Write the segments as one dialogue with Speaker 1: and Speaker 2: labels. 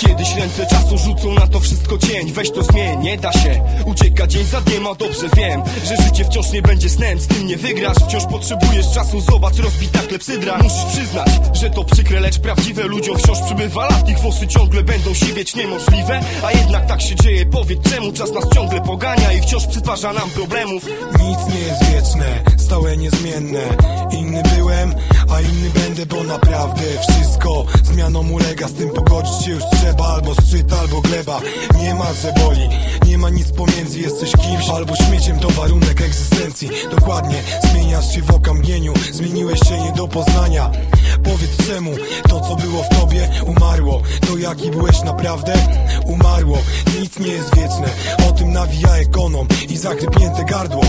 Speaker 1: Kiedyś ręce czasu rzucą na to wszystko cień. Weź to zmień, nie da się. Ucieka dzień za dniem, a dobrze wiem, że życie wciąż nie będzie snem. Z tym nie wygrasz, wciąż potrzebujesz czasu. Zobacz, rozbita klepsydra. Musisz przyznać, że to przykre, lecz prawdziwe. Ludziom wciąż przybywa lat, ich włosy ciągle będą siwieć. Niemożliwe, a jednak tak się dzieje. Powiedz czemu czas nas ciągle pogania i wciąż przytwarza nam problemów.
Speaker 2: Nic nie jest wieczne, stałe niezmienne. Inny byłem, a inny będę, bo naprawdę wszystko zmianom ulega. Z tym pogodzić się już trzeba, albo szczyt, albo gleba. Nie ma, że boli, nie ma nic pomiędzy. Jesteś kimś, albo śmieciem, to warunek egzystencji. Dokładnie, zmieniasz się w okamgnieniu. Zmieniłeś się nie do poznania. Powiedz czemu to, co było w tobie, umarło. To jaki byłeś naprawdę, umarło. Nic nie jest wieczne, o tym nawija ekonom i zachrypnięte gardło.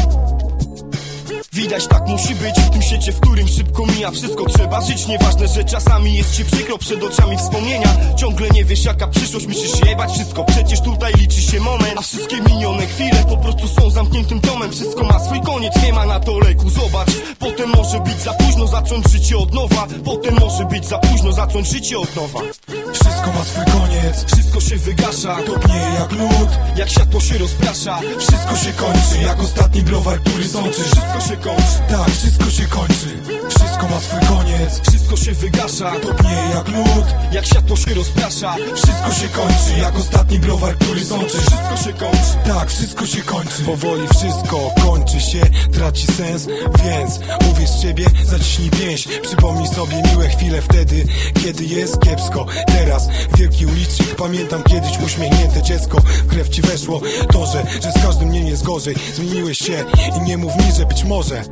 Speaker 1: Widać, tak musi być w tym świecie, w którym szybko mija wszystko. Trzeba żyć, nieważne, że czasami jest ci przykro. Przed oczami wspomnienia, ciągle nie wiesz jaka przyszłość. Musisz jebać wszystko, przecież tutaj liczy się moment. A wszystkie minione chwile po prostu są zamkniętym tomem. Wszystko ma swój koniec, nie ma na to leku. Zobacz, potem może być za późno zacząć życie od nowa. Potem może być za późno zacząć życie od nowa.
Speaker 2: Wszystko ma swój koniec,
Speaker 1: wszystko się wygasza.
Speaker 2: topnieje jak lód,
Speaker 1: jak światło się rozprasza.
Speaker 2: wszystko się kończy, jak ostatni browar, który sączy.
Speaker 1: Wszystko się kończy,
Speaker 2: tak, wszystko się kończy. Wszystko ma swój koniec,
Speaker 1: wszystko się wygasza.
Speaker 2: topnieje jak lód,
Speaker 1: jak światło się rozprasza.
Speaker 2: wszystko się kończy, jak ostatni browar, który sączy.
Speaker 1: Wszystko się kończy,
Speaker 2: tak, wszystko się kończy. Powoli wszystko kończy się, traci sens, więc uwierz w siebie, zaciśnij pięść. Przypomnij sobie miłe chwile wtedy, kiedy jest kiepsko. Teraz wielki ulicznik, pamiętam kiedyś uśmiechnięte dziecko. W krew ci weszło to, że z każdym dniem jest gorzej. Zmieniłeś się i nie mów mi, że być może.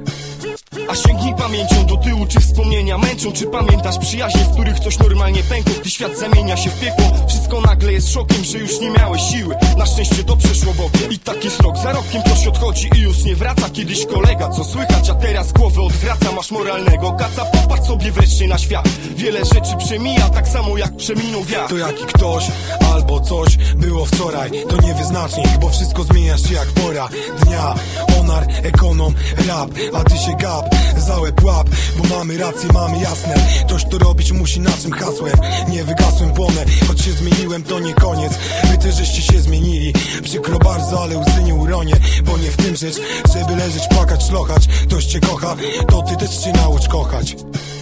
Speaker 1: a sięgnij pamięcią do tyłu, czy wspomnienia męczą. Czy pamiętasz przyjaźnie, w których coś normalnie pękło? Gdy świat zamienia się w piekło, wszystko nagle jest szokiem, że już nie miałeś siły. Na szczęście to przeszło bokiem. I tak jest rok za rokiem, coś odchodzi i już nie wraca. Kiedyś kolega, co słychać, a teraz głowę odwraca. Masz moralnego kaca, popatrz sobie wreszcie na świat. Wiele rzeczy przemija, tak samo jak przeminął wiatr.
Speaker 2: To jaki ktoś albo coś było wczoraj, to nie wyznacznik, bo wszystko zmienia się jak pora dnia. Onar, ekonom, rap, a ty się gap, za łeb łap, bo mamy rację, mamy jasne. Ktoś to robić musi naszym hasłem. Nie wygasłem, płonę, choć się zmieniłem, to nie koniec. Wy też żeście się zmienili, przykro bardzo, ale łzy nie uronię. Bo nie w tym rzecz, żeby leżeć, płakać, szlochać. Ktoś cię kocha, to ty też się naucz kochać.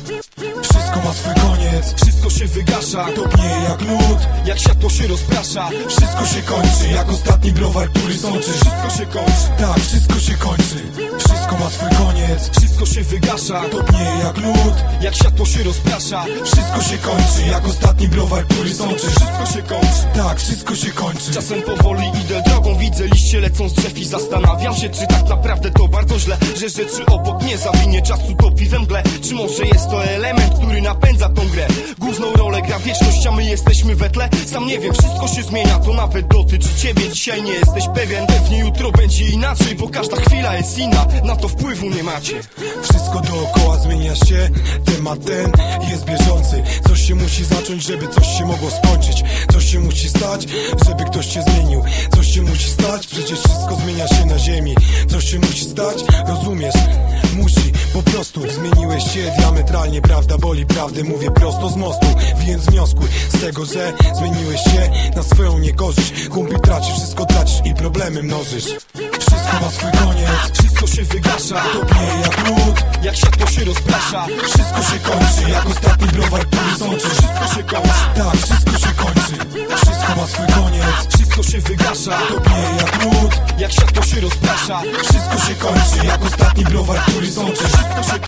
Speaker 2: Wszystko ma swój koniec,
Speaker 1: wszystko się wygasza.
Speaker 2: topnieje jak lód,
Speaker 1: jak światło się rozprasza.
Speaker 2: wszystko się kończy, jak ostatni browar, który sączy.
Speaker 1: Wszystko się kończy,
Speaker 2: tak, wszystko się kończy. Wszystko ma swój koniec,
Speaker 1: wszystko się wygasza.
Speaker 2: topnieje jak lód,
Speaker 1: jak światło się rozprasza.
Speaker 2: wszystko się kończy, jak ostatni browar, który sączy.
Speaker 1: Wszystko się kończy,
Speaker 2: tak, wszystko się kończy.
Speaker 1: czasem powoli idę drogą, widzę liście lecą z drzew i zastanawiam się, czy tak naprawdę to bardzo źle, że rzeczy obok nie zawinie czasu topi we mgle. Czy może jest to element, który napędza tą grę? Główną rolę gra wieczność, a my jesteśmy we tle. Sam nie wiem, wszystko się zmienia, to nawet dotyczy ciebie. Dzisiaj nie jesteś pewien, pewnie jutro będzie inaczej, bo każda chwila jest inna, na to wpływu nie macie.
Speaker 2: Wszystko dookoła zmienia się, temat ten jest bieżący. Coś się musi zacząć, żeby coś się mogło skończyć. Coś się musi stać, żeby ktoś się zmienił. Coś się musi stać, przecież wszystko zmienia się na ziemi. Coś się musi stać, rozumiesz? Musi, po prostu zmieniłeś się diametralnie. Prawda boli, prawdę mówię prosto z mostu. Więc wnioskuj z tego, że zmieniłeś się na swoją niekorzyść. Kumpli tracisz, wszystko tracisz i problemy mnożysz. Wszystko ma swój koniec,
Speaker 1: Wszystko się wygasza,
Speaker 2: topnieje jak lód,
Speaker 1: jak światło się rozprasza.
Speaker 2: wszystko się kończy, jak ostatni browar, który sączy.
Speaker 1: Wszystko się kończy,
Speaker 2: tak, wszystko się kończy. Wszystko ma swój koniec,
Speaker 1: wszystko się wygasza.
Speaker 2: topnieje jak lód,
Speaker 1: Jak światło się rozprasza.
Speaker 2: wszystko się kończy, jak ostatni browar, który sączy.
Speaker 1: Wszystko się